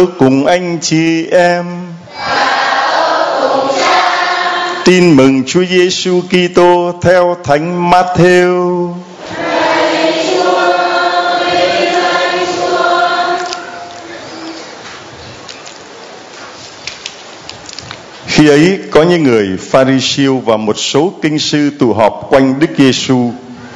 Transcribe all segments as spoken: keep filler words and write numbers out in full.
cùng anh chị em. Tin mừng Chúa Giêsu Kitô theo Thánh Matthew. Khi ấy có những người Pha-ri-siêu và một số kinh sư tụ họp quanh Đức Giêsu.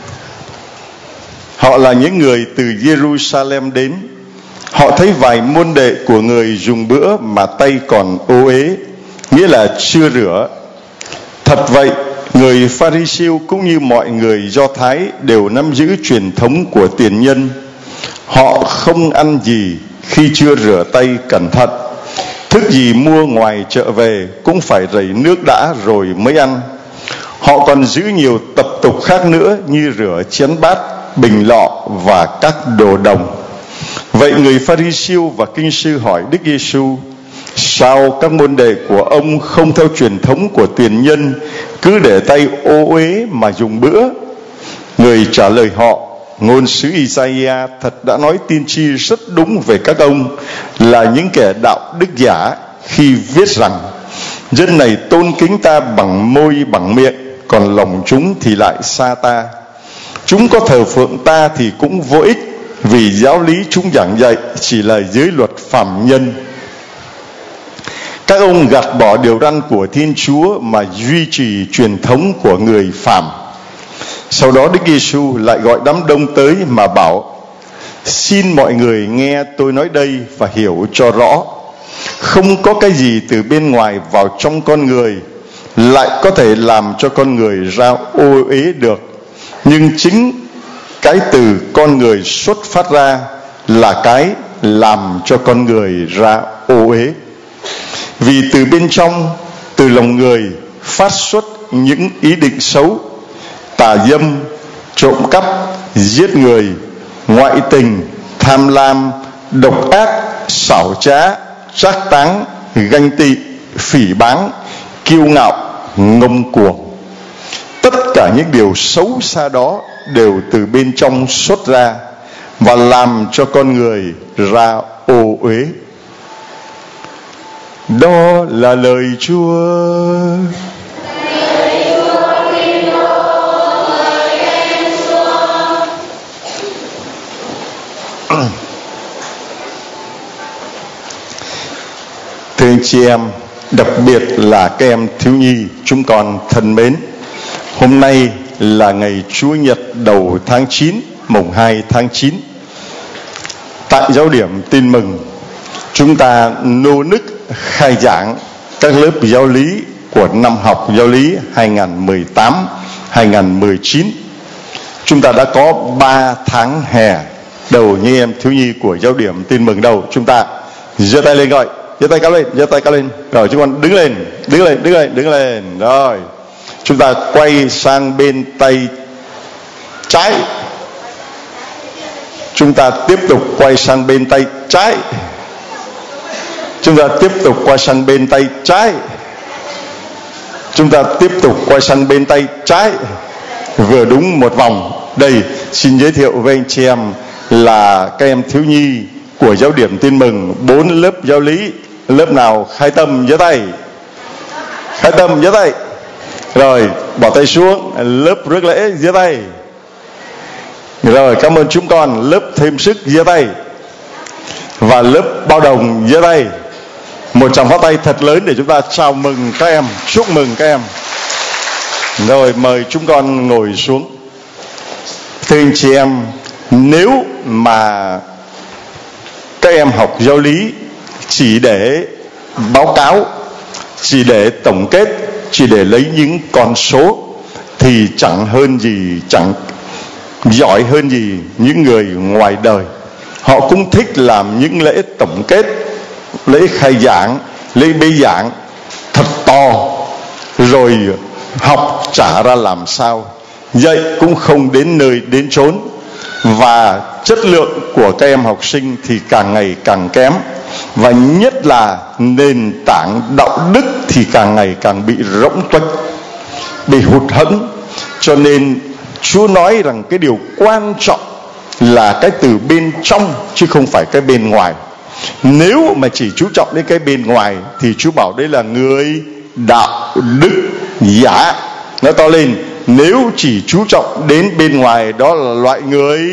Họ là những người từ Giê-ru-sa-lem đến. Họ thấy vài môn đệ của người dùng bữa mà tay còn ô uế, nghĩa là chưa rửa. Thật vậy, người Pha-ri-siêu cũng như mọi người Do Thái đều nắm giữ truyền thống của tiền nhân. Họ không ăn gì khi chưa rửa tay cẩn thận. Thức gì mua ngoài chợ về cũng phải rảy nước đã rồi mới ăn. Họ còn giữ nhiều tập tục khác nữa như rửa chén bát, bình lọ và các đồ đồng. Vậy người Pha-ri-siêu và kinh sư hỏi Đức Giêsu: sao các môn đệ của ông không theo truyền thống của tiền nhân, cứ để tay ô uế mà dùng bữa? Người trả lời họ: ngôn sứ Isaiah thật đã nói tiên tri rất đúng về các ông, là những kẻ đạo đức giả, khi viết rằng: dân này tôn kính ta bằng môi bằng miệng, còn lòng chúng thì lại xa ta. Chúng có thờ phượng ta thì cũng vô ích, vì giáo lý chúng giảng dạy chỉ là giới luật phàm nhân. Các ông gạt bỏ điều răn của Thiên Chúa mà duy trì truyền thống của người phàm. Sau đó Đức Giêsu lại gọi đám đông tới mà bảo: xin mọi người nghe tôi nói đây và hiểu cho rõ. Không có cái gì từ bên ngoài vào trong con người lại có thể làm cho con người ra ô uế được, nhưng chính cái từ con người xuất phát ra là cái làm cho con người ra ô uế. Vì từ bên trong, từ lòng người phát xuất những ý định xấu, tà dâm, trộm cắp, giết người, ngoại tình, tham lam, độc ác, xảo trá, trác táng, ganh tị, phỉ báng, kiêu ngạo, ngông cuồng. Tất cả những điều xấu xa đó đều từ bên trong xuất ra và làm cho con người ra ô uế. Đó là lời Chúa. Thưa anh chị em, đặc biệt là các em thiếu nhi chúng con thân mến, hôm nay là ngày Chúa Nhật đầu tháng chín, mùng hai tháng chín. Tại giáo điểm Tin Mừng, chúng ta nô nức khai giảng các lớp giáo lý của năm học giáo lý hai không một tám hai không một chín. Chúng ta đã có ba tháng hè đầu như em thiếu nhi của giáo điểm Tin Mừng đầu. Chúng ta giơ tay lên, gọi giơ tay cao lên, giơ tay cao lên. Rồi chúng con đứng lên, đứng lên, đứng lên, đứng lên. Rồi chúng ta quay sang bên tay trái. Chúng ta tiếp tục quay sang bên tay trái. Chúng ta tiếp tục quay sang bên tay trái. Chúng ta tiếp tục quay sang bên tay trái. Vừa đúng một vòng. Đây, xin giới thiệu với anh chị em là các em thiếu nhi của giáo điểm Tin Mừng, bốn lớp giáo lý. Lớp nào khai tâm giơ tay. Khai tâm giơ tay. Rồi bỏ tay xuống. Lớp rước lễ giơ tay. Rồi cảm ơn chúng con. Lớp thêm sức giơ tay. Và lớp bao đồng giơ tay. Một tràng pháo tay thật lớn để chúng ta chào mừng các em, chúc mừng các em. Rồi mời chúng con ngồi xuống. Thưa anh chị em, nếu mà các em học giáo lý chỉ để báo cáo, chỉ để tổng kết, chỉ để lấy những con số, thì chẳng hơn gì, chẳng giỏi hơn gì những người ngoài đời. Họ cũng thích làm những lễ tổng kết, lễ khai giảng, lễ bế giảng thật to, rồi học trả ra làm sao, dạy cũng không đến nơi đến chốn, và chất lượng của các em học sinh thì càng ngày càng kém, và nhất là nền tảng đạo đức thì càng ngày càng bị rỗng tuếch, bị hụt hẫng. Cho nên Chúa nói rằng cái điều quan trọng là cái từ bên trong chứ không phải cái bên ngoài. Nếu mà chỉ chú trọng đến cái bên ngoài thì Chúa bảo đấy là người đạo đức giả. Nói to lên, nếu chỉ chú trọng đến bên ngoài đó là loại người.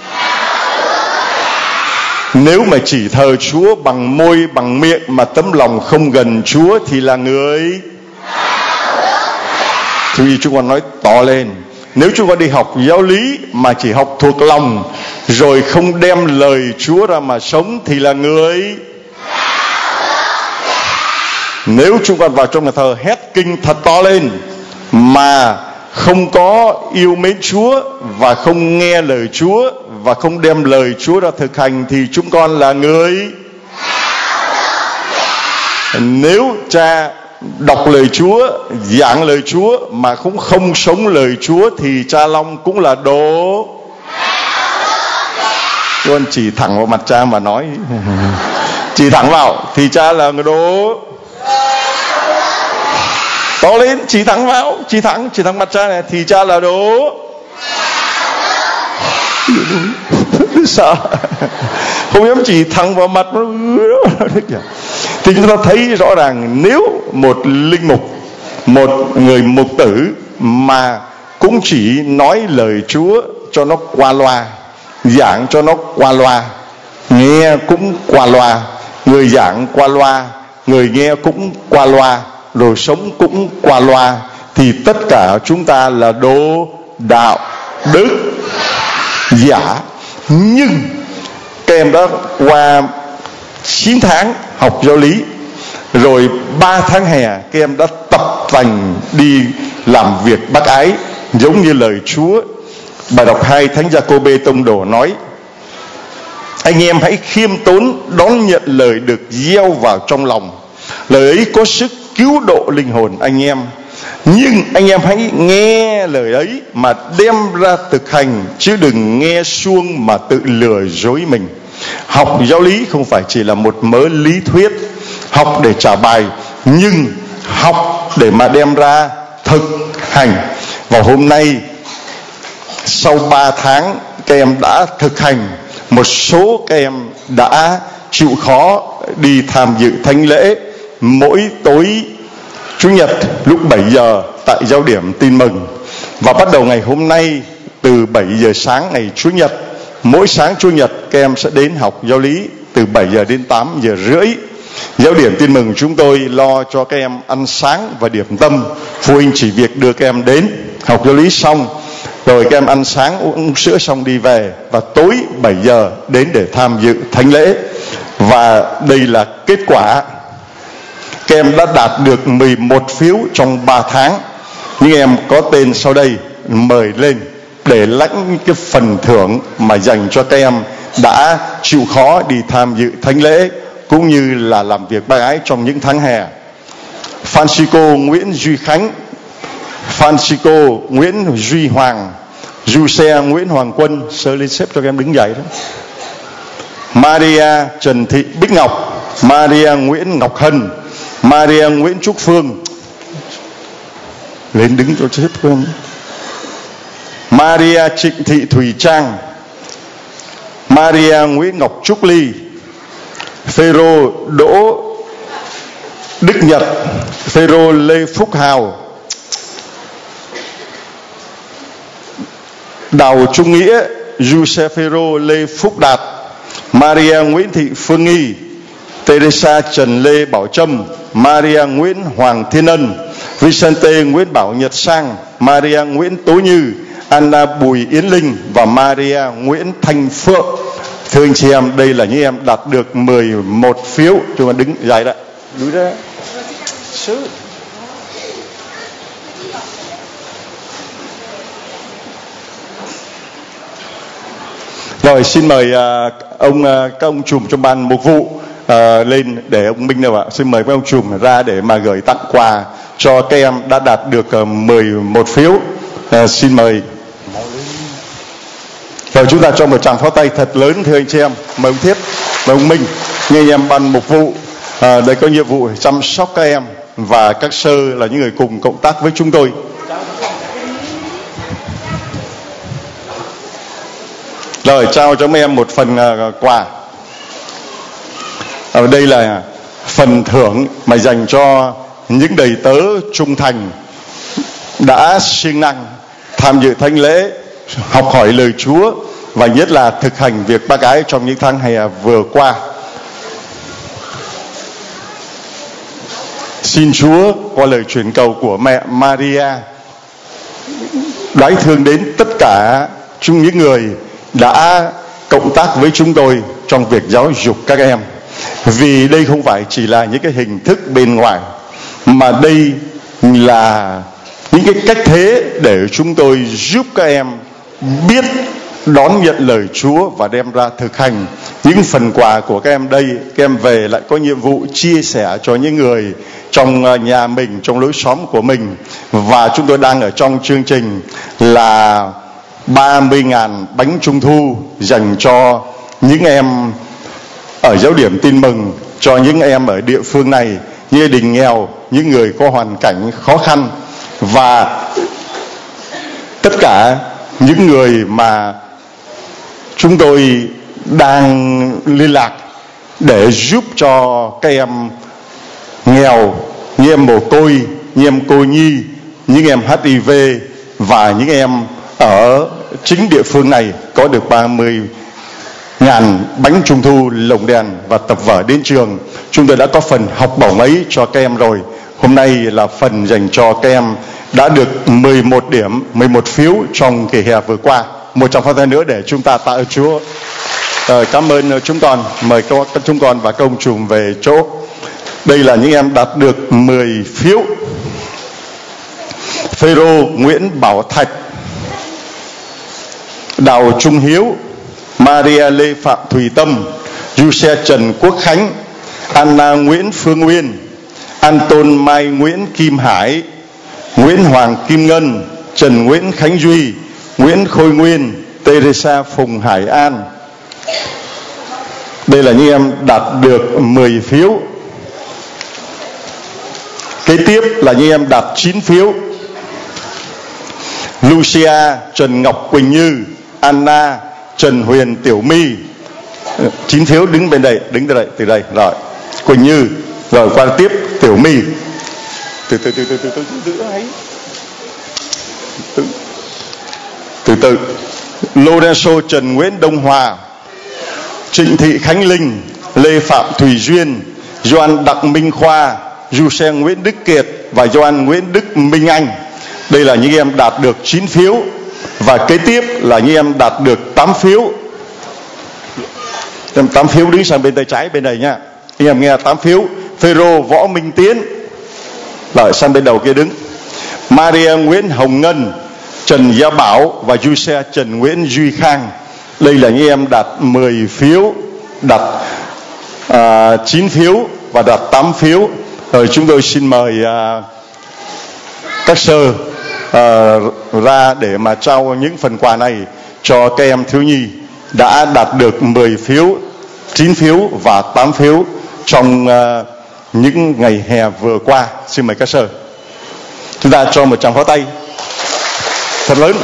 Nếu mà chỉ thờ Chúa bằng môi bằng miệng mà tấm lòng không gần Chúa thì là người. Thì chúng con nói to lên, nếu chúng con đi học giáo lý mà chỉ học thuộc lòng rồi không đem lời Chúa ra mà sống thì là người. Nếu chúng con vào trong nhà thờ hét kinh thật to lên mà không có yêu mến Chúa và không nghe lời Chúa và không đem lời Chúa ra thực hành thì chúng con là người. Nếu cha đọc lời Chúa, giảng lời Chúa mà cũng không sống lời Chúa thì cha Long cũng là đồ. Con chỉ thẳng vào mặt cha mà nói, chỉ thẳng vào thì cha là người đồ. To lên, chỉ thẳng vào, chỉ thẳng, chỉ thẳng mặt cha này thì cha là đồ. Sợ, không dám chỉ thẳng vào mặt. Thì chúng ta thấy rõ ràng nếu một linh mục, một người mục tử mà cũng chỉ nói lời Chúa cho nó qua loa, giảng cho nó qua loa, nghe cũng qua loa, người giảng qua loa, người nghe cũng qua loa, rồi sống cũng qua loa, thì tất cả chúng ta là đồ đạo đức giả. Nhưng các em đã qua chín tháng học giáo lý, rồi ba tháng hè các em đã tập tành đi làm việc bác ái giống như lời Chúa. Bài đọc hai Thánh Gia-cô-bê Tông Đồ nói: anh em hãy khiêm tốn đón nhận lời được gieo vào trong lòng. Lời ấy có sức cứu độ linh hồn anh em. Nhưng anh em hãy nghe lời ấy mà đem ra thực hành, chứ đừng nghe suông mà tự lừa dối mình. Học giáo lý không phải chỉ là một mớ lý thuyết, học để trả bài, nhưng học để mà đem ra thực hành. Và hôm nay sau ba tháng các em đã thực hành, một số các em đã chịu khó đi tham dự thánh lễ mỗi tối Chủ nhật lúc bảy giờ tại giáo điểm Tin Mừng. Và bắt đầu ngày hôm nay từ bảy giờ sáng ngày Chủ nhật, mỗi sáng Chủ nhật các em sẽ đến học giáo lý từ bảy giờ đến tám giờ rưỡi. Giáo điểm Tin Mừng chúng tôi lo cho các em ăn sáng và điểm tâm. Phụ huynh chỉ việc đưa các em đến học giáo lý xong, rồi các em ăn sáng uống sữa xong đi về, và tối bảy giờ đến để tham dự thánh lễ. Và đây là kết quả. Các em đã đạt được mười một phiếu trong ba tháng. Nhưng em có tên sau đây, mời lên để lãnh cái phần thưởng mà dành cho các em đã chịu khó đi tham dự thánh lễ cũng như là làm việc bác ái trong những tháng hè. Francisco Nguyễn Duy Khánh, Francisco Nguyễn Duy Hoàng, Giuse Nguyễn Hoàng Quân, sơ lên xếp cho các em đứng dậy đó. Maria Trần Thị Bích Ngọc, Maria Nguyễn Ngọc Hân, Maria Nguyễn Trúc Phương, lên đứng cho xếp con. Maria Trịnh Thị Thùy Trang, Maria Nguyễn Ngọc Trúc Ly, Phêrô Đỗ Đức Nhật, Phêrô Lê Phúc Hào, Đào Trung Nghĩa, Giuse Phêrô Lê Phúc Đạt, Maria Nguyễn Thị Phương Nghi, Teresa Trần Lê Bảo Trâm, Maria Nguyễn Hoàng Thiên Ân, Vicente Nguyễn Bảo Nhật Sang, Maria Nguyễn Tố Như, Anna Bùi Yến Linh và Maria Nguyễn Thanh Phượng. Thưa anh chị em, đây là những em đạt được mười một phiếu. Chúng ta đứng dậy đã. Đứng ra. Rồi xin mời uh, ông uh, các ông trùm trong ban mục vụ uh, lên để ông Minh đâu ạ. Xin mời các ông trùm ra để mà gửi tặng quà cho các em đã đạt được uh, mười một phiếu. Uh, xin mời. Rồi chúng ta cho một tràng pháo tay thật lớn thưa anh chị em. Mời ông Thiết, mời ông Minh, như anh em ban mục vụ à, đây có nhiệm vụ chăm sóc các em, và các sơ là những người cùng cộng tác với chúng tôi. Rồi trao cho mấy em một phần uh, quà. Ở đây là phần thưởng mà dành cho những đầy tớ trung thành đã siêng năng tham dự thánh lễ, học hỏi lời Chúa và nhất là thực hành việc bác ái trong những tháng hè vừa qua. Xin Chúa qua lời truyền cầu của mẹ Maria đái thương đến tất cả chúng những người đã cộng tác với chúng tôi trong việc giáo dục các em. Vì đây không phải chỉ là những cái hình thức bên ngoài, mà đây là những cái cách thế để chúng tôi giúp các em biết đón nhận lời Chúa và đem ra thực hành. Những phần quà của các em đây, các em về lại có nhiệm vụ chia sẻ cho những người trong nhà mình, trong lối xóm của mình. Và chúng tôi đang ở trong chương trình là ba mươi nghìn bánh trung thu dành cho những em ở giáo điểm Tin Mừng, cho những em ở địa phương này, những gia đình nghèo, những người có hoàn cảnh khó khăn, và tất cả những người mà chúng tôi đang liên lạc để giúp cho các em nghèo, những em mồ côi, những em cô nhi, những em hát i vê và những em ở chính địa phương này có được ba mươi ngàn bánh trung thu, lồng đèn và tập vở đến trường. Chúng tôi đã có phần học bổng ấy cho các em rồi. Hôm nay là phần dành cho các em đã được mười một điểm, mười một phiếu trong kỳ hè vừa qua. Một tràng pháo tay nữa để chúng ta tạ ơn Chúa. À, cảm ơn chúng con. Mời các chúng con và các ông trùm về chỗ. Đây là những em đạt được mười phiếu. Phêrô Nguyễn Bảo Thạch, Đào Trung Hiếu, Maria Lê Phạm Thùy Tâm, Giuse Trần Quốc Khánh, Anna Nguyễn Phương Nguyên, Anton Mai Nguyễn Kim Hải, Nguyễn Hoàng Kim Ngân, Trần Nguyễn Khánh Duy, Nguyễn Khôi Nguyên, Teresa Phùng Hải An. Đây là những em đạt được mười phiếu. Kế tiếp là những em đạt chín phiếu. Lucia Trần Ngọc Quỳnh Như, Anna Trần Huyền Tiểu My, chín phiếu. Đứng bên đây, đứng từ đây, từ đây rồi. Quỳnh Như, rồi qua tiếp Tiểu My. Từ từ từ từ từ từ từ ấy. Từ từ từ. Lorenzo Trần Nguyễn Đông Hòa, Trịnh Thị Khánh Linh, Lê Phạm Thùy Duyên, Doan Đặng Minh Khoa, Giuse Nguyễn Đức Kiệt và Doan Nguyễn Đức Minh Anh. Đây là những em đạt được chín phiếu. Và kế tiếp là những em đạt được tám phiếu. Em tám phiếu đứng sang bên tay trái bên này nha. Anh em nghe tám phiếu. Phêrô Võ Minh Tiến, lại sang bên đầu kia đứng. Maria Nguyễn Hồng Ngân, Trần Gia Bảo và Giuse Trần Nguyễn Duy Khang. Đây là những em đạt mười phiếu, đạt uh, chín phiếu và đạt tám phiếu. Rồi chúng tôi xin mời uh, các sơ uh, ra để mà trao những phần quà này cho các em thiếu nhi đã đạt được mười phiếu, chín phiếu và tám phiếu trong uh, những ngày hè vừa qua. Xin mời các sơ. Chúng ta cho một tràng pháo tay thật lớn.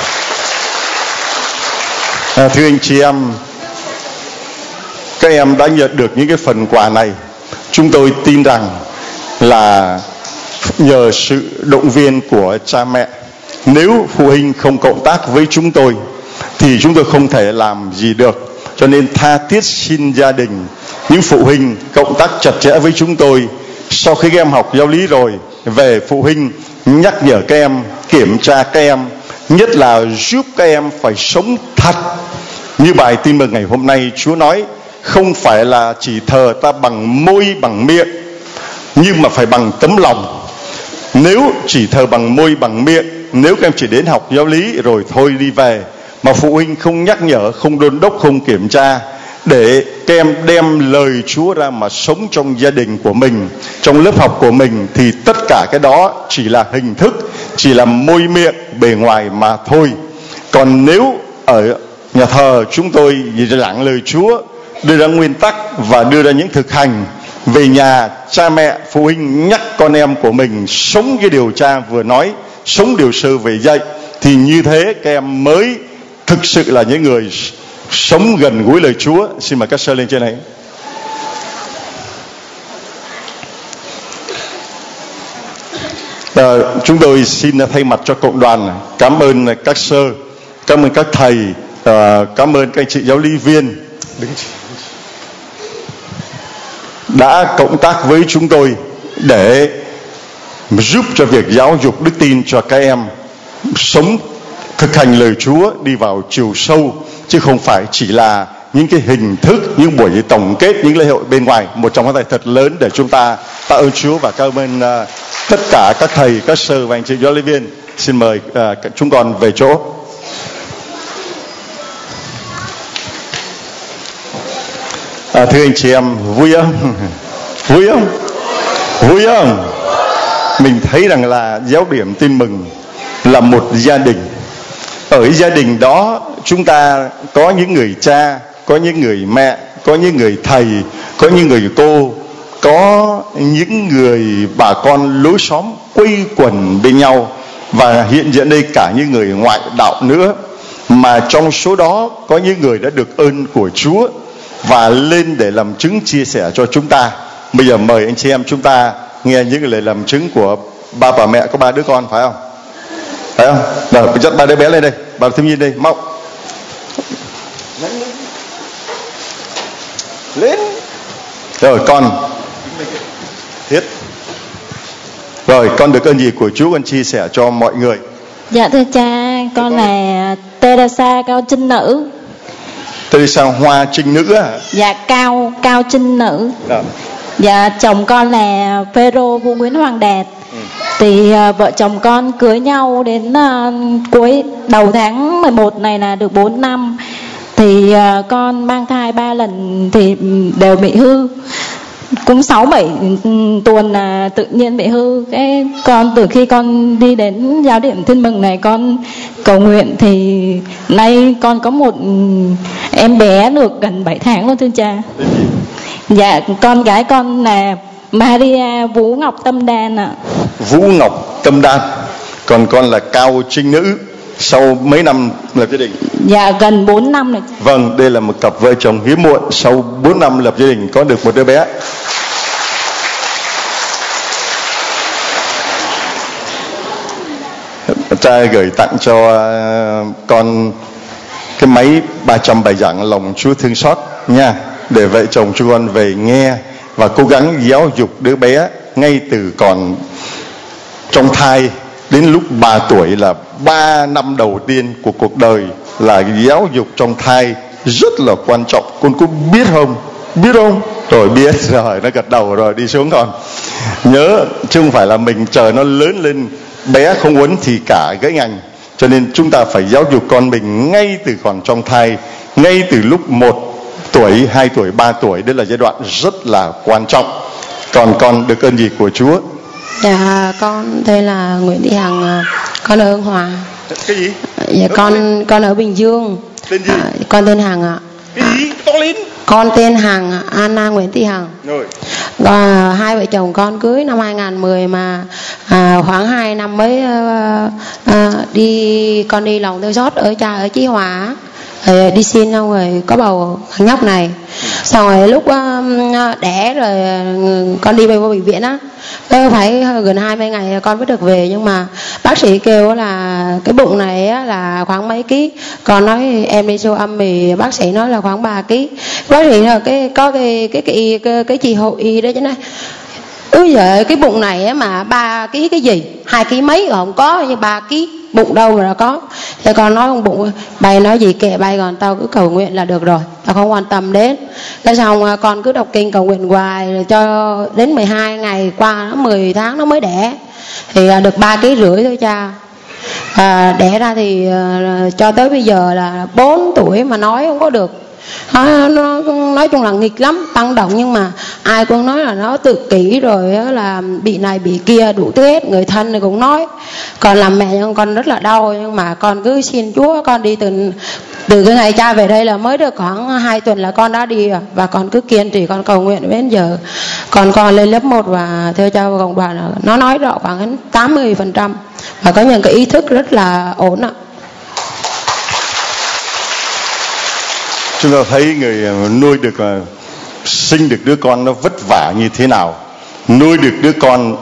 À, thưa anh chị em, các em đã nhận được những cái phần quà này. Chúng tôi tin rằng là nhờ sự động viên của cha mẹ. Nếu phụ huynh không cộng tác với chúng tôi thì chúng tôi không thể làm gì được. Cho nên tha thiết xin gia đình, những phụ huynh cộng tác chặt chẽ với chúng tôi. Sau khi các em học giáo lý rồi, về phụ huynh nhắc nhở các em, kiểm tra các em, nhất là giúp các em phải sống thật. Như bài tin mừng ngày hôm nay Chúa nói, không phải là chỉ thờ ta bằng môi bằng miệng, nhưng mà phải bằng tấm lòng. Nếu chỉ thờ bằng môi bằng miệng, nếu các em chỉ đến học giáo lý rồi thôi đi về, mà phụ huynh không nhắc nhở, không đôn đốc, không kiểm tra, để các em đem lời Chúa ra mà sống trong gia đình của mình, trong lớp học của mình, thì tất cả cái đó chỉ là hình thức, chỉ là môi miệng bề ngoài mà thôi. Còn nếu ở nhà thờ chúng tôi giảng lời Chúa, đưa ra nguyên tắc và đưa ra những thực hành, về nhà cha mẹ phụ huynh nhắc con em của mình sống cái điều cha vừa nói, sống điều sư về dạy, thì như thế các em mới thực sự là những người sống gần gũi lời Chúa. Xin mời các sơ lên trên này. À, chúng tôi xin thay mặt cho cộng đoàn cảm ơn các sơ, cảm ơn các thầy, à, cảm ơn các anh chị giáo lý viên đã cộng tác với chúng tôi để giúp cho việc giáo dục đức tin cho các em sống thực hành lời Chúa đi vào chiều sâu, chứ không phải chỉ là những cái hình thức, những buổi tổng kết, những lễ hội bên ngoài. Một trong các thầy thật lớn để chúng ta tạ ơn Chúa và cảm ơn uh, tất cả các thầy, các sơ và anh chị giáo lý viên. Xin mời uh, chúng con về chỗ. À, thưa anh chị em, vui không? Vui không? Vui không? Mình thấy rằng là giáo điểm Tin Mừng là một gia đình. Ở gia đình đó chúng ta có những người cha, có những người mẹ, có những người thầy, có những người cô, có những người bà con lối xóm quây quần bên nhau, và hiện diện đây cả những người ngoại đạo nữa. Mà trong số đó có những người đã được ơn của Chúa và lên để làm chứng chia sẻ cho chúng ta. Bây giờ mời anh chị em chúng ta nghe những lời làm chứng của ba bà mẹ có ba đứa con, phải không? Phải không? Rồi, dắt ba đứa bé lên đây, bà Thiếu Nhi đây, mau lên. Rồi con Thiết. Rồi con được ơn gì của Chúa, con chia sẻ cho mọi người. Dạ thưa cha, con là Teresa Cao Trinh Nữ. Teresa Hoa Trinh Nữ à? Dạ Cao Cao Trinh Nữ. Đó. Dạ chồng con là Phêrô Vũ Nguyễn Hoàng Đạt. Ừ. Thì uh, vợ chồng con cưới nhau đến uh, cuối đầu tháng mười một này là được bốn năm. Thì uh, con mang thai ba lần thì đều bị hư. Cũng sáu bảy tuần là tự nhiên bị hư. Cái con từ khi con đi đến giáo điểm Tin Mừng này, con cầu nguyện thì nay con có một em bé được gần bảy tháng luôn thưa cha. Dạ con gái con là Maria Vũ Ngọc Tâm Đan ạ. Vũ Ngọc Tâm Đan. Còn con là Cao Trinh Nữ. Sau mấy năm lập gia đình? Dạ gần bốn năm rồi. Vâng, đây là một cặp vợ chồng hiếm muộn, sau bốn năm lập gia đình có được một đứa bé. Cha gửi tặng cho con cái máy ba trăm bài giảng Lòng Chúa Thương Xót nha, để vợ chồng chúng con về nghe và cố gắng giáo dục đứa bé ngay từ còn trong thai đến lúc ba tuổi, là ba năm đầu tiên của cuộc đời là giáo dục trong thai rất là quan trọng. Con có biết không? Biết không? Rồi biết rồi, nó gật đầu rồi đi xuống con. Nhớ, chứ không phải là mình chờ nó lớn lên bé không uốn thì cả gãy ngành. Cho nên chúng ta phải giáo dục con mình ngay từ còn trong thai, ngay từ lúc một tuổi, hai tuổi, ba tuổi. Đây là giai đoạn rất là quan trọng. Còn con được ơn gì của Chúa? Dạ con đây là Nguyễn Thị Hằng, con ở Hưng Hòa. Cái gì? Dạ con con ở Bình Dương. Tên gì? À, con tên Hằng ạ. Cái gì? To lên. Con tên Hằng, Anna Nguyễn Thị Hằng. Rồi. Và hai vợ chồng con cưới năm hai không một không mà à, khoảng hai năm mới à, à, đi con đi lòng thương xót ở cha ở Chí Hòa. Rồi đi xin xong rồi có bầu thằng nhóc này. Xong rồi lúc uh, đẻ rồi con đi về vô bệnh viện á, phải gần hai mươi ngày con mới được về. Nhưng mà bác sĩ kêu là cái bụng này á, là khoảng mấy ký. Con nói em đi siêu âm thì bác sĩ nói là khoảng ba ký. Bác sĩ là cái có cái cái cái cái, cái chị hộ y đó chứ này. Úi giời, cái bụng này á mà ba ký cái gì, hai ký mấy còn không có, như ba ký bụng đâu mà nó có. Thì con nói con bụng bay nói gì kệ bay, còn tao cứ cầu nguyện là được rồi, tao không quan tâm đến. Thế xong con cứ đọc kinh cầu nguyện hoài rồi cho đến mười hai ngày qua, nó mười tháng nó mới đẻ. Thì được ba ký rưỡi thôi cha. À, đẻ ra thì uh, cho tới bây giờ là bốn tuổi mà nói không có được. À, nó nói chung là nghịch lắm, tăng động, nhưng mà ai cũng nói là nó tự kỷ rồi là bị này bị kia đủ thứ hết, người thân thì cũng nói. Còn làm mẹ nhưng con rất là đau, nhưng mà con cứ xin Chúa. Con đi từ từ cái ngày cha về đây là mới được khoảng hai tuần là con đã đi rồi, và con cứ kiên trì con cầu nguyện đến giờ. Còn con lên lớp một và theo cha cộng đoàn nó nói rõ khoảng tám mươi phần trăm và có những cái ý thức rất là ổn ạ. Chúng ta thấy người nuôi được, sinh được đứa con nó vất vả như thế nào. Nuôi được đứa con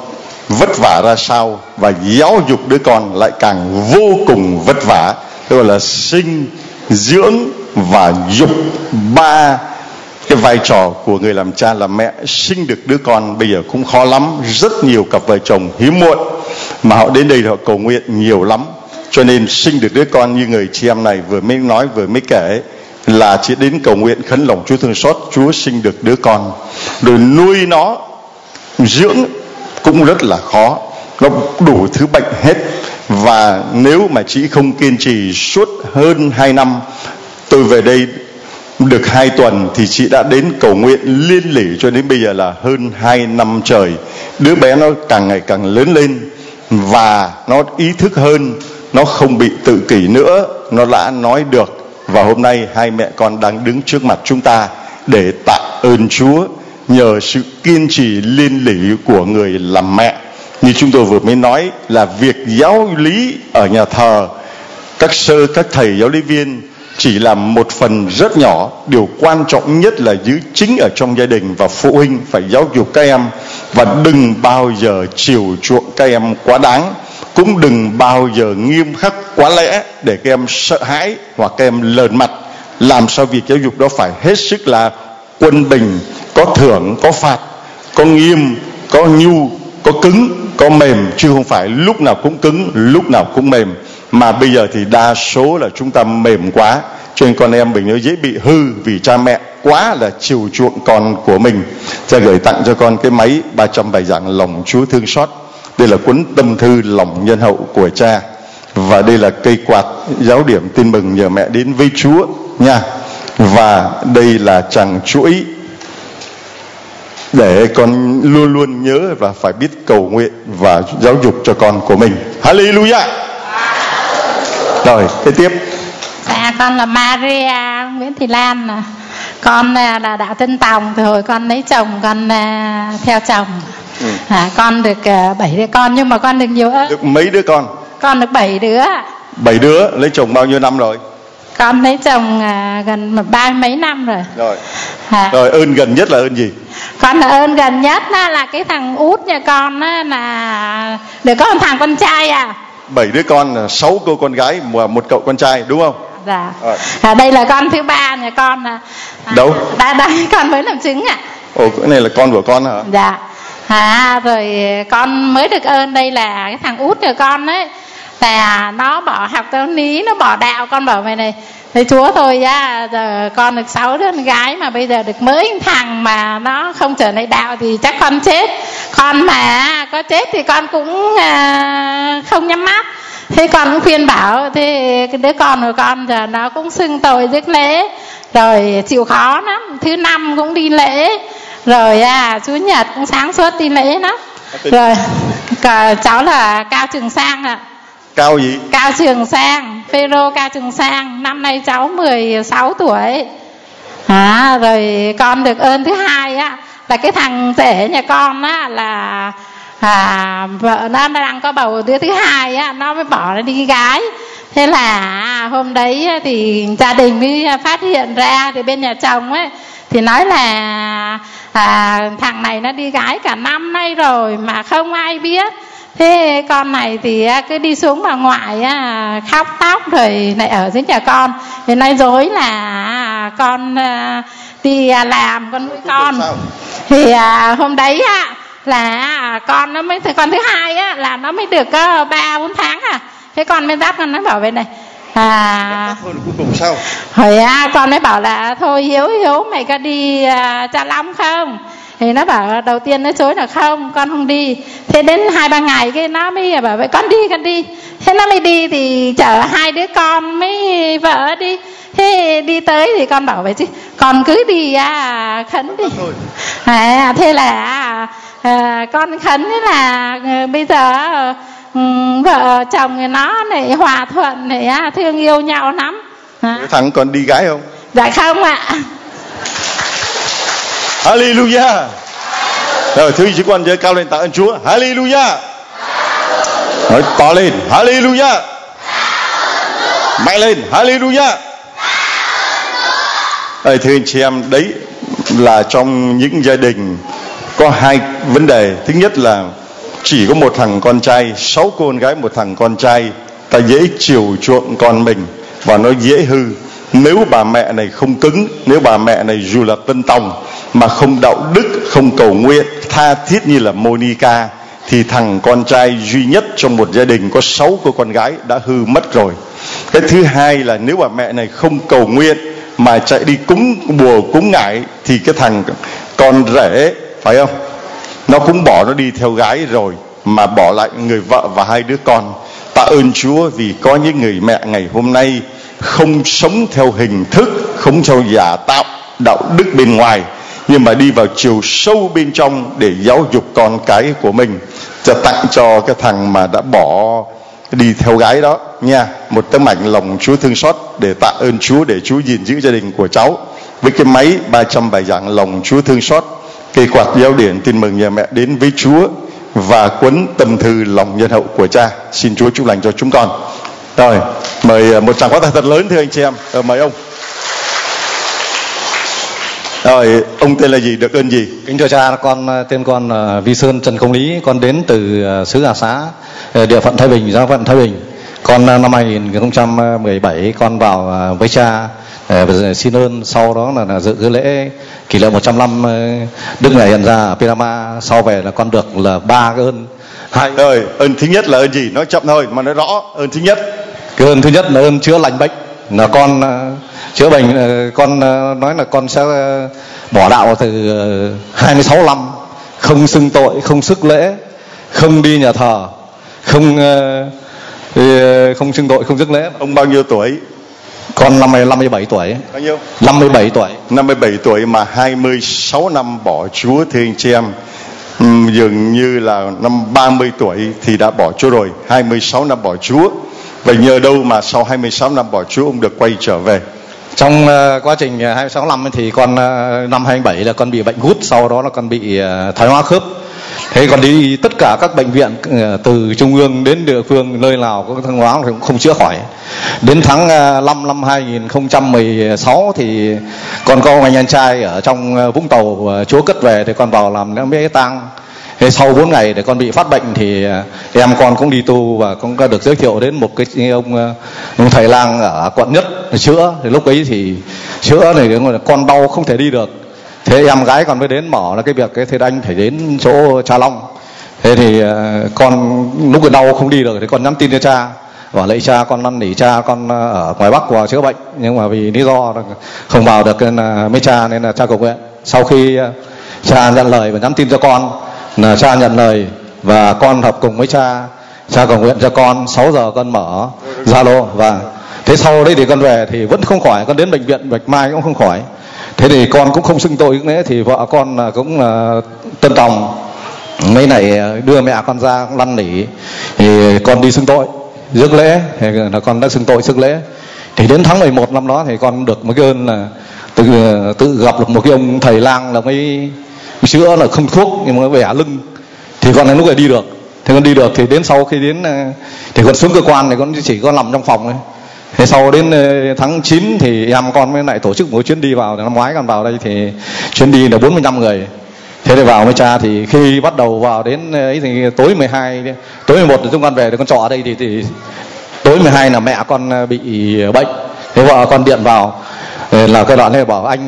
vất vả ra sao, và giáo dục đứa con lại càng vô cùng vất vả. Tức là sinh, dưỡng và dục, ba cái vai trò của người làm cha làm mẹ. Sinh được đứa con bây giờ cũng khó lắm. Rất nhiều cặp vợ chồng hiếm muộn mà họ đến đây họ cầu nguyện nhiều lắm. Cho nên sinh được đứa con như người chị em này vừa mới nói, vừa mới kể, là chỉ đến cầu nguyện khấn lòng Chúa thương xót, Chúa sinh được đứa con. Rồi nuôi nó, dưỡng cũng rất là khó, nó đủ thứ bệnh hết. Và nếu mà chị không kiên trì suốt hơn hai năm, tôi về đây được hai tuần thì chị đã đến cầu nguyện liên lỉ cho đến bây giờ là hơn hai năm trời. Đứa bé nó càng ngày càng lớn lên và nó ý thức hơn, nó không bị tự kỷ nữa, nó đã nói được. Và hôm nay hai mẹ con đang đứng trước mặt chúng ta để tạ ơn Chúa nhờ sự kiên trì liên lỉ của người làm mẹ. Như chúng tôi vừa mới nói, là việc giáo lý ở nhà thờ, các sơ, các thầy giáo lý viên chỉ là một phần rất nhỏ. Điều quan trọng nhất là giữ chính ở trong gia đình, và phụ huynh phải giáo dục các em. Và đừng bao giờ chiều chuộng các em quá đáng, cũng đừng bao giờ nghiêm khắc quá lẽ để các em sợ hãi hoặc các em lờn mặt. Làm sao việc giáo dục đó phải hết sức là quân bình, có thưởng, có phạt, có nghiêm, có nhu, có cứng, có mềm, chứ không phải lúc nào cũng cứng, lúc nào cũng mềm. Mà bây giờ thì đa số là chúng ta mềm quá, cho nên con em mình nó dễ bị hư vì cha mẹ quá là chiều chuộng con của mình. Cha gửi tặng cho con cái máy ba trăm bài giảng lòng Chúa thương xót. Đây là cuốn tâm thư lòng nhân hậu của cha. Và đây là cây quạt giáo điểm tin mừng nhờ mẹ đến với Chúa nha. Và đây là chàng chuỗi để con luôn luôn nhớ và phải biết cầu nguyện và giáo dục cho con của mình. Hallelujah. Rồi, kế tiếp. Dạ, con là Maria Nguyễn Thị Lan. Con là đạo Tân Tòng, từ hồi con lấy chồng con theo chồng. Ừ. À, con được bảy đứa con, nhưng mà con được nhiều ớt. Được mấy đứa con? Con được bảy đứa. Bảy đứa, lấy chồng bao nhiêu năm rồi? Con lấy chồng à, gần ba mấy năm rồi. Rồi. À. Rồi, ơn gần nhất là ơn gì? Con là ơn gần nhất là, là cái thằng út nhà con á, là được có một thằng con trai à. Bảy đứa con là sáu cô con gái và một cậu con trai đúng không? Dạ. À. À, đây là con thứ ba nhà con là. À, đâu? Đã đây con mới làm chứng ạ. À. Ồ, cái này là con của con hả? Dạ. À, rồi con mới được ơn đây là cái thằng út nhà con ấy, là nó bỏ học giáo lý, nó bỏ đạo. Con bảo mày này, thầy Chúa thôi á, giờ con được sáu đứa con gái mà bây giờ được mới thằng mà nó không trở lại đạo thì chắc con chết. Con mà có chết thì con cũng à, không nhắm mắt. Thế con cũng khuyên bảo, thế cái đứa con của con giờ nó cũng xưng tội rước lễ, rồi chịu khó lắm, thứ năm cũng đi lễ, rồi à, Chủ nhật cũng sáng suốt đi lễ lắm. Rồi cả cháu là Cao Trường Sang ạ. À. Cao gì? Cao Trường Sang, Phêrô Cao Trường Sang. Năm nay cháu mười sáu tuổi. À, rồi con được ơn thứ hai á, là cái thằng rể nhà con á, là à, vợ nó đang có bầu đứa thứ hai á, nó mới bỏ nó đi gái. Thế là hôm đấy thì gia đình mới phát hiện ra, thì bên nhà chồng ấy thì nói là à, thằng này nó đi gái cả năm nay rồi mà không ai biết. Thế con này thì cứ đi xuống bà ngoại khóc tóc rồi lại ở dưới nhà con. Thì nói dối là con đi làm con nuôi con. Thì hôm đấy là con nó mới, con thứ hai á, là nó mới được ba bốn tháng à. Thế con mới dắt con nó bảo bên này à, cuối cùng sao? Hồi à, con mới bảo là thôi Hiếu Hiếu mày có đi à, Cha Long không? Thì nó bảo đầu tiên nó chối là không, con không đi. Thế đến hai ba ngày cái nó mới bảo vậy con đi con đi. Thế nó mới đi thì chở hai đứa con mới vợ đi. Thế đi tới thì con bảo vậy chứ con cứ đi à, khấn đi. À, thế là à, con khấn thế là à, bây giờ ừ, vợ chồng nó này hòa thuận này thương yêu nhau lắm. À. Thằng còn đi gái không? Dạ không ạ. Hallelujah. Rồi thứ chỉ con giơ cao lên tạ ơn Chúa. Hallelujah. Nói to lên. Hallelujah. Mạnh lên. Hallelujah. Rồi thưa anh chị em, đấy là trong những gia đình có hai vấn đề. Thứ nhất là chỉ có một thằng con trai, sáu cô con gái, một thằng con trai, ta dễ chiều chuộng con mình và nó dễ hư. Nếu bà mẹ này không cứng, nếu bà mẹ này dù là tân tòng mà không đạo đức, không cầu nguyện, tha thiết như là Monica, thì thằng con trai duy nhất trong một gia đình có sáu cô con gái đã hư mất rồi. Cái thứ hai là nếu bà mẹ này không cầu nguyện mà chạy đi cúng bùa cúng ngải, thì cái thằng con rể, phải không, nó cũng bỏ nó đi theo gái rồi, mà bỏ lại người vợ và hai đứa con. Tạ ơn Chúa vì có những người mẹ ngày hôm nay không sống theo hình thức, không theo giả tạo đạo đức bên ngoài, nhưng mà đi vào chiều sâu bên trong để giáo dục con cái của mình. Cho tặng cho cái thằng mà đã bỏ đi theo gái đó nha, một tấm ảnh lòng Chúa thương xót để tạ ơn Chúa, để Chúa gìn giữ gia đình của cháu với cái máy ba trăm bài giảng lòng Chúa thương xót, cây quạt giáo điển tin mừng nhà mẹ đến với Chúa và cuốn tâm thư lòng nhân hậu của cha. Xin Chúa chúc lành cho chúng con. Rồi, mời một tràng pháo tay thật lớn thưa anh chị em. Ờ, mời ông. Rồi, ông tên là gì, được ơn gì? Kính thưa cha, con tên con uh, Vi Sơn Trần Công Lý, con đến từ uh, xứ Hà Xá, uh, địa phận Thái Bình, giáo phận Thái Bình. Con uh, năm hai nghìn không trăm mười bảy con vào uh, với cha uh, xin ơn, sau đó là, là dự cái lễ kỷ niệm một trăm năm uh, Đức Mẹ hiện ra ở Pirama. Sau về là con được là ba cái ơn. Hai rồi, ơn thứ nhất là ơn gì? Nói chậm thôi mà nói rõ. Ơn thứ nhất, cái ơn thứ nhất là ơn chữa lành bệnh. Là con uh, chữa bệnh, uh, con uh, nói là con sẽ uh, bỏ đạo từ uh, hai mươi sáu năm, không xưng tội, không sức lễ, không đi nhà thờ, không uh, uh, không xưng tội, không sức lễ. Ông bao nhiêu tuổi? Con năm mươi, năm mươi bảy tuổi. Bao nhiêu? năm mươi bảy tuổi. năm mươi bảy tuổi mà hai mươi sáu năm bỏ Chúa thưa anh chị em. Uhm, dường như là năm ba mươi tuổi thì đã bỏ Chúa rồi. Hai mươi sáu năm bỏ Chúa. Vậy nhờ đâu mà sau hai mươi sáu năm bỏ Chúa ông được quay trở về? Trong uh, quá trình uh, hai mươi sáu năm thì con uh, năm hai mươi bảy là con bị bệnh gút, sau đó là con bị uh, thoái hóa khớp. Thế còn đi tất cả các bệnh viện uh, từ trung ương đến địa phương, nơi nào có thoái hóa thì cũng không chữa khỏi. Đến tháng uh, năm năm hai nghìn không trăm mười sáu thì con có anh anh trai ở trong uh, Vũng Tàu, uh, Chúa cất về thì con vào làm lễ bế tang. Thế sau bốn ngày để con bị phát bệnh thì uh, em con cũng đi tu và cũng có được giới thiệu đến một cái ông, uh, ông thầy lang ở quận Nhất chữa. Thì lúc ấy thì chữa này con đau không thể đi được. Thế em gái con mới đến mở là cái việc cái thế anh phải đến chỗ cha Long. Thế thì uh, con lúc cái đau không đi được thì con nhắn tin cho cha, bảo lấy cha con năn nỉ cha con ở ngoài Bắc vào chữa bệnh, nhưng mà vì lý do không vào được nên là mấy cha nên là cha cầu nguyện. Sau khi uh, cha nhận lời và nhắn tin cho con là cha nhận lời và con hợp cùng với cha, cha cầu nguyện cho con. Sáu giờ con mở Zalo và thế sau đấy thì con về thì vẫn không khỏi, con đến bệnh viện Bạch Mai cũng không khỏi. Thế thì con cũng không xưng tội nữa, thì vợ con cũng là tân tòng mấy này đưa mẹ con ra lăn nỉ thì con đi xưng tội rước lễ, thì là con đã xưng tội rước lễ. Thì đến tháng mười một năm đó thì con được một cái ơn là tự tự gặp được một cái ông thầy lang là mấy chữa là không thuốc nhưng mà bẻ lưng, thì con lúc này đi được. Thì con đi được thì đến sau khi đến thì con xuống cơ quan thì con chỉ có nằm trong phòng thôi. Thế sau đến tháng chín thì em con mới lại tổ chức một chuyến đi vào. Năm ngoái con vào đây thì chuyến đi là bốn mươi lăm người. Thế thì vào với cha thì khi bắt đầu vào đến ấy thì tối mười hai, tối mười một thì chúng con về thì con trọ ở đây thì, thì tối mười hai là mẹ con bị bệnh. Thế vợ con điện vào là cái đoạn này bảo anh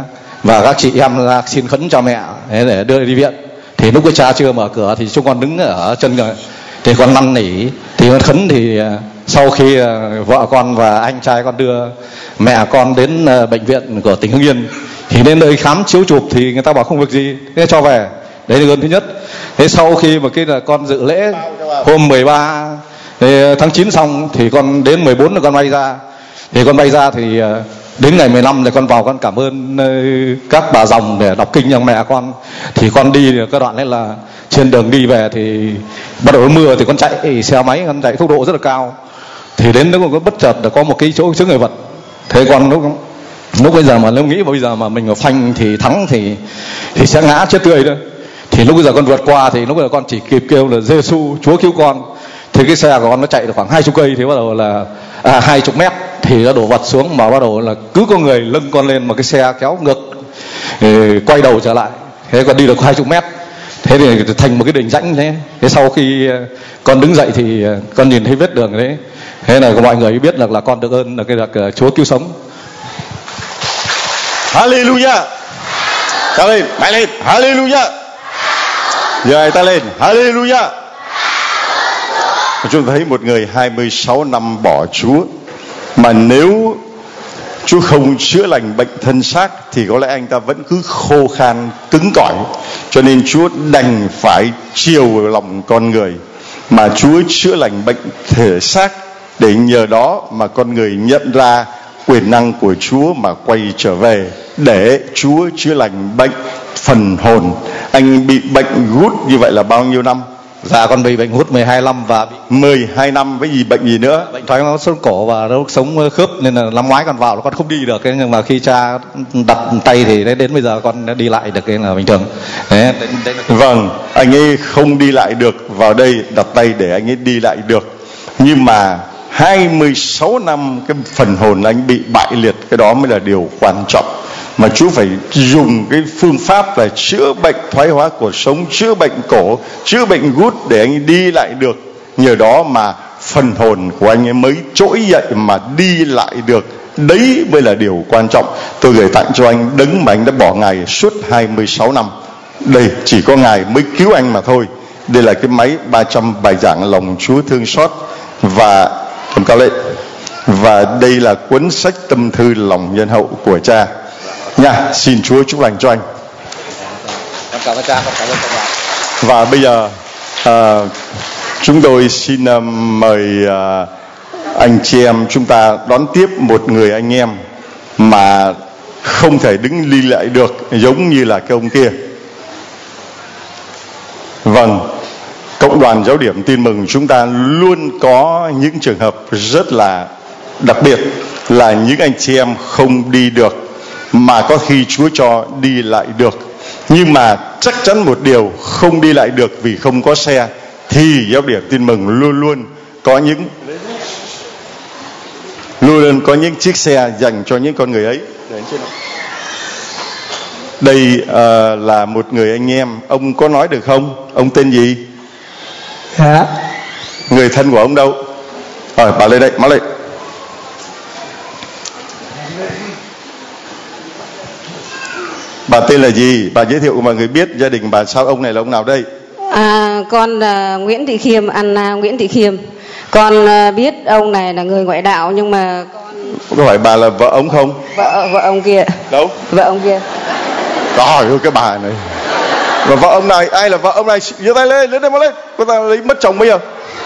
và các chị em ra xin khấn cho mẹ để đưa đi viện. Thì lúc cái cha chưa mở cửa thì chúng con đứng ở chân rồi, thì con năn nỉ thì con khấn. Thì sau khi vợ con và anh trai con đưa mẹ con đến bệnh viện của tỉnh Hưng Yên thì đến nơi khám chiếu chụp thì người ta bảo không việc gì, thế cho về. Đấy là ơn thứ nhất. Thế sau khi mà cái là con dự lễ hôm mười ba tháng chín xong thì con đến mười bốn là con bay ra. Thì con bay ra thì đến ngày mười lăm thì con vào con cảm ơn các bà dòng để đọc kinh cho mẹ con. Thì con đi cái đoạn đấy là trên đường đi về thì bắt đầu mưa thì con chạy xe máy, con chạy tốc độ rất là cao. Thì đến lúc có bất chợt là có một cái chỗ chứa người vật. Thế con lúc lúc bây giờ mà nếu nghĩ bây giờ mà mình mà phanh thì thắng thì thì sẽ ngã chết tươi thôi. Thì lúc bây giờ con vượt qua thì lúc bây giờ con chỉ kịp kêu là Giê-xu Chúa cứu con. Thì cái xe của con nó chạy được khoảng hai chục cây thì bắt đầu là à, hai chục mét thì nó đổ vật xuống, mà bắt đầu là cứ có người lưng con lên mà cái xe kéo ngược quay đầu trở lại. Thế con đi được hai chục mét. Thế thì thành một cái đường rãnh thế. Thế sau khi con đứng dậy thì con nhìn thấy vết đường đấy. Thế là mọi người biết được là con được ơn là cái được Chúa cứu sống. Hallelujah. Ta lên, mày lên, hallelujah. Giờ ta lên, hallelujah. Chúng ta thấy một người hai mươi sáu năm bỏ Chúa, mà nếu Chúa không chữa lành bệnh thân xác thì có lẽ anh ta vẫn cứ khô khan cứng cỏi. Cho nên Chúa đành phải chiều lòng con người mà Chúa chữa lành bệnh thể xác, để nhờ đó mà con người nhận ra quyền năng của Chúa mà quay trở về, để Chúa chữa lành bệnh phần hồn. Anh bị bệnh gút như vậy là bao nhiêu năm? Dạ con bị bệnh gút mười hai năm và bị mười hai năm với gì bệnh gì nữa? Bệnh thoái hóa xương cổ và đốt sống khớp, nên là năm ngoái con vào là con không đi được, nhưng mà khi cha đặt tay thì đến bây giờ con đã đi lại được, cái là bình thường. Đấy, đấy, đấy là... Vâng, anh ấy không đi lại được, vào đây đặt tay để anh ấy đi lại được. Nhưng mà hai mươi sáu năm cái phần hồn anh bị bại liệt, cái đó mới là điều quan trọng. Mà Chúa phải dùng cái phương pháp là chữa bệnh thoái hóa cuộc sống, chữa bệnh cổ, chữa bệnh gút để anh đi lại được. Nhờ đó mà phần hồn của anh ấy mới trỗi dậy mà đi lại được. Đấy mới là điều quan trọng. Tôi gửi tặng cho anh đấng mà anh đã bỏ Ngài suốt hai mươi sáu năm. Đây, chỉ có Ngài mới cứu anh mà thôi. Đây là cái máy ba trăm bài giảng lòng Chúa thương xót, và cầm cao lệ. Và đây là cuốn sách tâm thư lòng nhân hậu của cha nha. Xin Chúa chúc lành cho anh. Cảm ơn cha, cảm ơn cha. Và bây giờ à, chúng tôi xin uh, mời uh, anh chị em chúng ta đón tiếp một người anh em mà không thể đứng đi lại được giống như là cái ông kia. Vâng, Cộng đoàn Giáo điểm Tin Mừng chúng ta luôn có những trường hợp rất là đặc biệt, là những anh chị em không đi được mà có khi Chúa cho đi lại được. Nhưng mà chắc chắn một điều, không đi lại được vì không có xe, thì Giáo điểm Tin Mừng luôn luôn có những luôn luôn có những chiếc xe dành cho những con người ấy. Đây uh, là một người anh em, ông có nói được không? Ông tên gì? Dạ. Người thân của ông đâu? Rồi bà lên đây, má lên. Bà tên là gì? Bà giới thiệu cho mọi người biết gia đình bà sao, ông này là ông nào đây? À, con là Nguyễn Thị Khiêm, Anna Nguyễn Thị Khiêm. Con biết ông này là người ngoại đạo, nhưng mà con... Có phải bà là vợ ông không? Vợ vợ ông kia. Đâu? Vợ ông kia. Trời ơi cái bà này. Và vợ ông này, ai là vợ ông này? Giơ tay lên, lên đây mà lên. Cô ta lấy mất chồng bây giờ.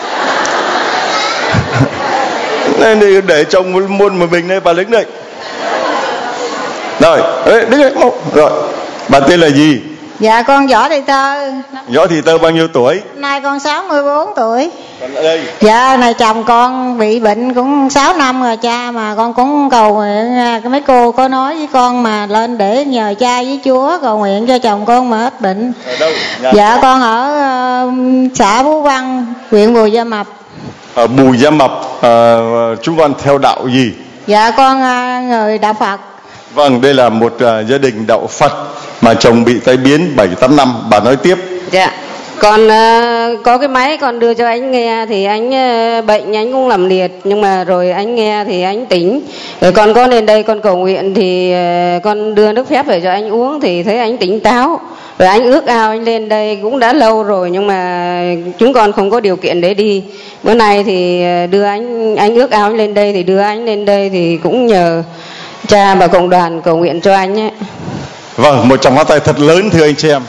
Nên thì để chồng muôn một mình đây, bà đứng đây. Rồi, đứng đây. Rồi, bà tên là gì? Dạ con Võ Thị Tơ. Võ Thị Tơ bao nhiêu tuổi? Nay con sáu mươi bốn tuổi. Còn ở đây? Dạ này chồng con bị bệnh cũng sáu năm rồi cha, mà con cũng cầu nguyện, mấy cô có nói với con mà lên để nhờ cha với Chúa cầu nguyện cho chồng con mà hết bệnh. Ở đâu? Nhà dạ đâu? Con ở uh, xã Phú Văn, huyện Bù Gia Mập. Ở Bù Gia Mập. À, chúng con theo đạo gì? Dạ con uh, người đạo Phật. Vâng, đây là một uh, gia đình đạo Phật mà chồng bị tai biến bảy tám năm. Bà nói tiếp. Dạ. Con uh, có cái máy con đưa cho anh nghe thì anh uh, bệnh anh cũng làm liệt, nhưng mà rồi anh nghe thì anh tỉnh. Rồi con có lên đây con cầu nguyện thì uh, con đưa nước phép về cho anh uống thì thấy anh tỉnh táo. Rồi anh ước ao anh lên đây cũng đã lâu rồi, nhưng mà chúng con không có điều kiện để đi. Bữa nay thì đưa anh anh ước ao anh lên đây thì đưa anh lên đây thì cũng nhờ cha và cộng đoàn cầu nguyện cho anh ấy. Vâng, một tràng pháo tay thật lớn thưa anh chị em.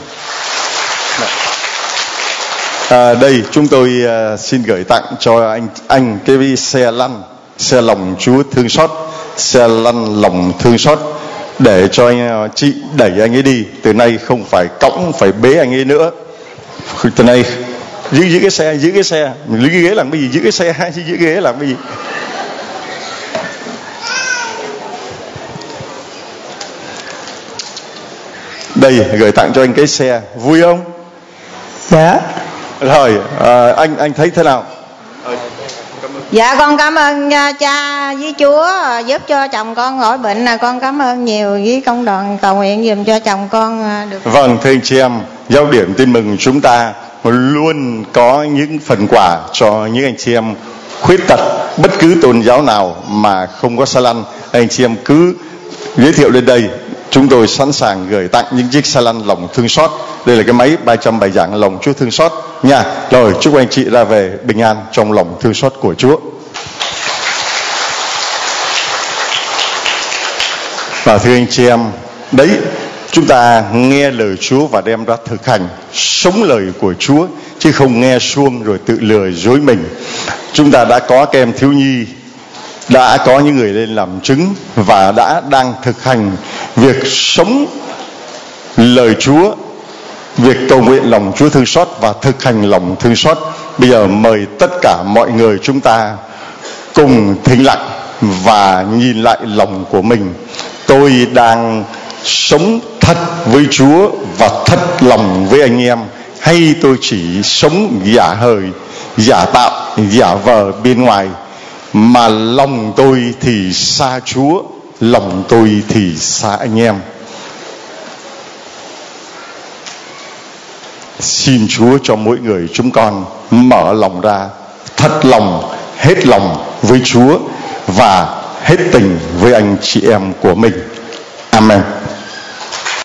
À, đây chúng tôi uh, xin gửi tặng cho anh anh cái xe lăn, xe lòng Chúa thương xót, xe lăn lòng thương xót, để cho anh chị đẩy anh ấy đi. Từ nay không phải cõng, phải bế anh ấy nữa. Từ nay giữ giữ cái xe, giữ cái xe, mình giữ cái ghế làm cái gì? Giữ cái xe hay giữ cái ghế làm cái gì? Đây gửi tặng cho anh cái xe, vui không? Dạ. Rồi à, anh anh thấy thế nào? Dạ con cảm ơn cha với Chúa giúp cho chồng con khỏi bệnh, là con cảm ơn nhiều, với công đoàn cầu nguyện giùm cho chồng con được. Vâng, thưa anh chị em, Giáo điểm Tin Mừng chúng ta luôn có những phần quà cho những anh chị em khuyết tật bất cứ tôn giáo nào mà không có xe lăn. Anh chị em cứ giới thiệu lên đây, chúng tôi sẵn sàng gửi tặng những chiếc xe lăn lòng thương xót. Đây là cái máy ba trăm bài giảng lòng Chúa thương xót nha. Rồi chúc anh chị ra về bình an trong lòng thương xót của Chúa. Và thưa anh chị em, đấy, chúng ta nghe lời Chúa và đem ra thực hành, sống lời của Chúa, chứ không nghe suông rồi tự lừa dối mình. Chúng ta đã có các em thiếu nhi, đã có những người lên làm chứng và đã đang thực hành việc sống lời Chúa, việc cầu nguyện lòng Chúa thương xót và thực hành lòng thương xót. Bây giờ mời tất cả mọi người chúng ta cùng thinh lặng và nhìn lại lòng của mình. Tôi đang sống thật với Chúa và thật lòng với anh em, hay tôi chỉ sống giả hời, giả tạo, giả vờ bên ngoài, mà lòng tôi thì xa Chúa, lòng tôi thì xa anh em. Xin Chúa cho mỗi người chúng con mở lòng ra, thật lòng, hết lòng với Chúa và hết tình với anh chị em của mình. Amen.